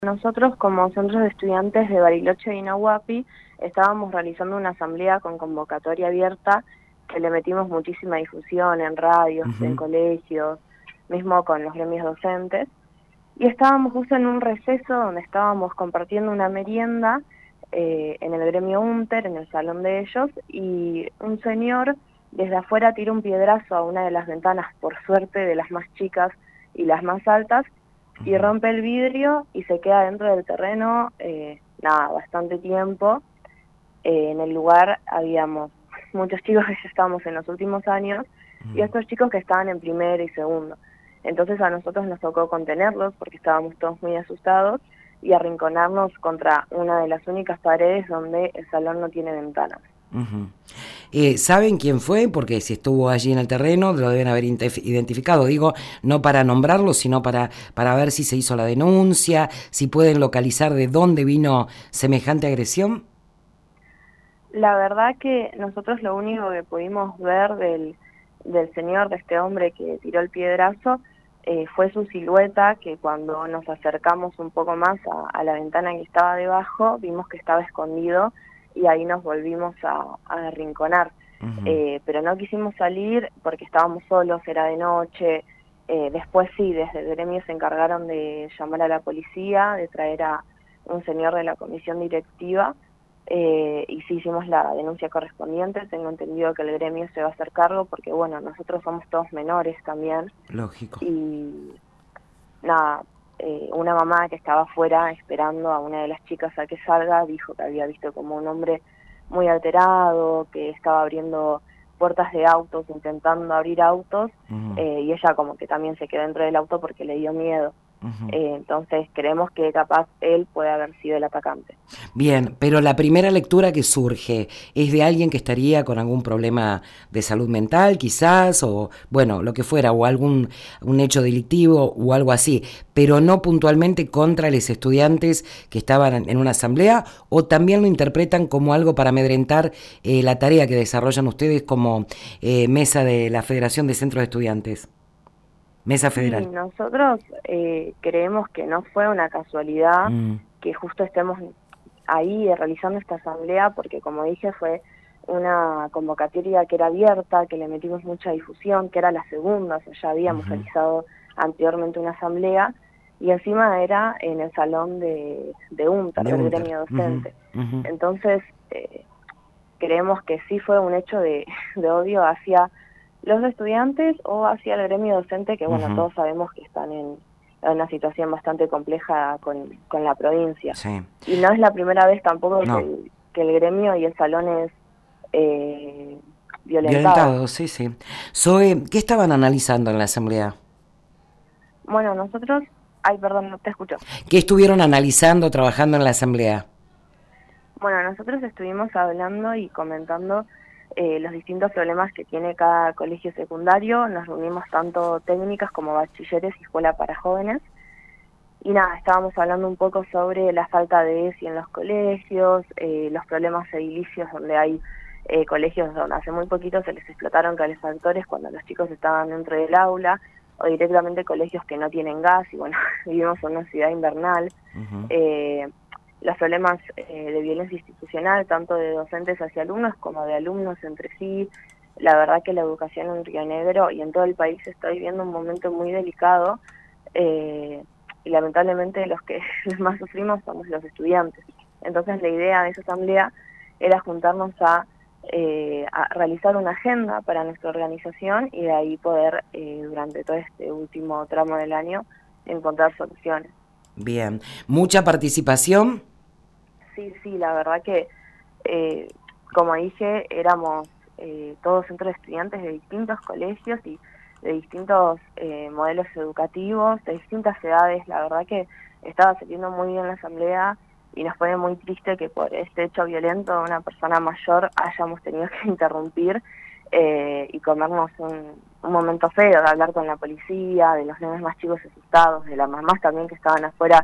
Nosotros, como centros de estudiantes de Bariloche y Nahuapi, estábamos realizando una asamblea con convocatoria abierta que le metimos muchísima difusión en radios, en colegios, mismo con los gremios docentes. Y estábamos justo en un receso donde estábamos compartiendo una merienda en el gremio UNTER, en el salón de ellos, y un señor desde afuera tira un piedrazo a una de las ventanas, por suerte de las más chicas y las más altas, y rompe el vidrio y se queda dentro del terreno, bastante tiempo. En el lugar habíamos muchos chicos que ya estábamos en los últimos años y estos chicos que estaban en primero y segundo. Entonces a nosotros nos tocó contenerlos porque estábamos todos muy asustados y arrinconarnos contra una de las únicas paredes donde el salón no tiene ventanas. ¿Saben quién fue? Porque si estuvo allí en el terreno lo deben haber identificado. Digo, no para nombrarlo, sino para ver si se hizo la denuncia, si pueden localizar de dónde vino semejante agresión. La verdad que nosotros lo único que pudimos ver del señor, de este hombre que tiró el piedrazo, fue su silueta, que cuando nos acercamos un poco más a la ventana que estaba debajo, vimos que estaba escondido y ahí nos volvimos a arrinconar. Pero no quisimos salir porque estábamos solos, era de noche. Después sí, desde el gremio se encargaron de llamar a la policía, de traer a un señor de la comisión directiva, y sí hicimos la denuncia correspondiente. Tengo entendido que el gremio se va a hacer cargo porque, bueno, nosotros somos todos menores también. Lógico. Y nada, una mamá que estaba afuera esperando a una de las chicas a que salga dijo que había visto como un hombre muy alterado, que estaba abriendo puertas de autos, intentando abrir autos, y ella como que también se quedó dentro del auto porque le dio miedo. Entonces creemos que capaz él puede haber sido el atacante. Bien, pero la primera lectura que surge es de alguien que estaría con algún problema de salud mental, quizás, o bueno, lo que fuera, o un hecho delictivo o algo así, pero no puntualmente contra los estudiantes que estaban en una asamblea, o también lo interpretan como algo para amedrentar la tarea que desarrollan ustedes como mesa de la Federación de Centros de Estudiantes. Mesa Sí, Federal. nosotros creemos que no fue una casualidad que justo estemos ahí realizando esta asamblea, porque como dije fue una convocatoria que era abierta, que le metimos mucha difusión, que era la segunda, o sea, ya habíamos realizado anteriormente una asamblea, y encima era en el salón de UNTER, del gremio docente. Entonces, creemos que sí fue un hecho de odio hacia los estudiantes o hacia el gremio docente, que bueno, todos sabemos que están en una situación bastante compleja con la provincia. Sí. Y no es la primera vez tampoco No. que el gremio y el salón es violentado. Violentado, sí, sí. Zoe, ¿qué estaban analizando en la asamblea? Bueno, nosotros... Ay, perdón, no te escucho. ¿Qué estuvieron analizando, trabajando en la asamblea? Bueno, nosotros estuvimos hablando y comentando los distintos problemas que tiene cada colegio secundario. Nos reunimos tanto técnicas como bachilleres y escuela para jóvenes. Y nada, estábamos hablando un poco sobre la falta de ESI en los colegios, los problemas edilicios donde hay colegios donde hace muy poquito se les explotaron calefactores cuando los chicos estaban dentro del aula, o directamente colegios que no tienen gas, y bueno, vivimos en una ciudad invernal. Los problemas de violencia institucional, tanto de docentes hacia alumnos como de alumnos entre sí. La verdad que la educación en Río Negro y en todo el país está viviendo un momento muy delicado, y lamentablemente los que más sufrimos somos los estudiantes. Entonces la idea de esa asamblea era juntarnos a realizar una agenda para nuestra organización y de ahí poder, durante todo este último tramo del año, encontrar soluciones. Bien, ¿mucha participación? Sí, la verdad que, como dije, éramos todos centros de estudiantes de distintos colegios y de distintos modelos educativos, de distintas edades. La verdad que estaba saliendo muy bien la asamblea y nos pone muy triste que por este hecho violento de una persona mayor hayamos tenido que interrumpir y comernos un momento feo de hablar con la policía, de los nenes más chicos asustados, de las mamás también que estaban afuera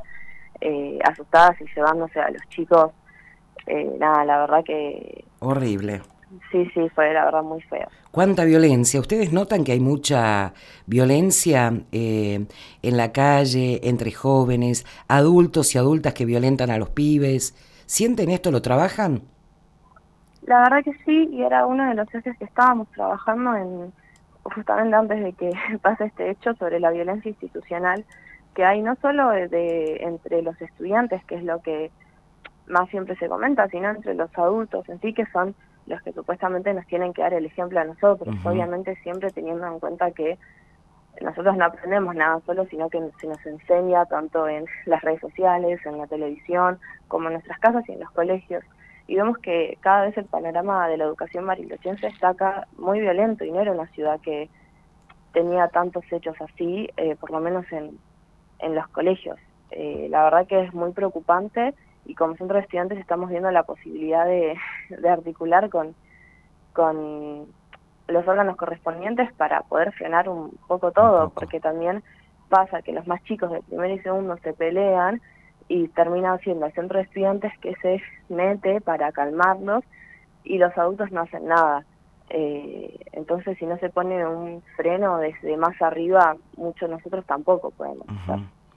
asustadas y llevándose a los chicos. La verdad que... Horrible. Sí, sí, fue la verdad muy feo. ¿Cuánta violencia? ¿Ustedes notan que hay mucha violencia en la calle, entre jóvenes, adultos y adultas que violentan a los pibes? ¿Sienten esto? ¿Lo trabajan? La verdad que sí, y era uno de los ejes que estábamos trabajando en justamente antes de que pase este hecho sobre la violencia institucional que hay no solo entre los estudiantes, que es lo que más siempre se comenta, sino entre los adultos en sí, que son los que supuestamente nos tienen que dar el ejemplo a nosotros, Ujú. obviamente siempre teniendo en cuenta que nosotros no aprendemos nada solo, sino que se nos enseña tanto en las redes sociales, en la televisión, como en nuestras casas y en los colegios. Y vemos que cada vez el panorama de la educación barilochense está acá muy violento, y no era una ciudad que tenía tantos hechos así, por lo menos en los colegios. La verdad que es muy preocupante, y como centro de estudiantes estamos viendo la posibilidad de articular con los órganos correspondientes para poder frenar un poco Un todo, poco. porque también pasa que los más chicos de primero y segundo se pelean y termina siendo el centro de estudiantes que se mete para calmarlos, y los adultos no hacen nada. Entonces, si no se pone un freno desde más arriba, muchos nosotros tampoco podemos hacer. Ujú.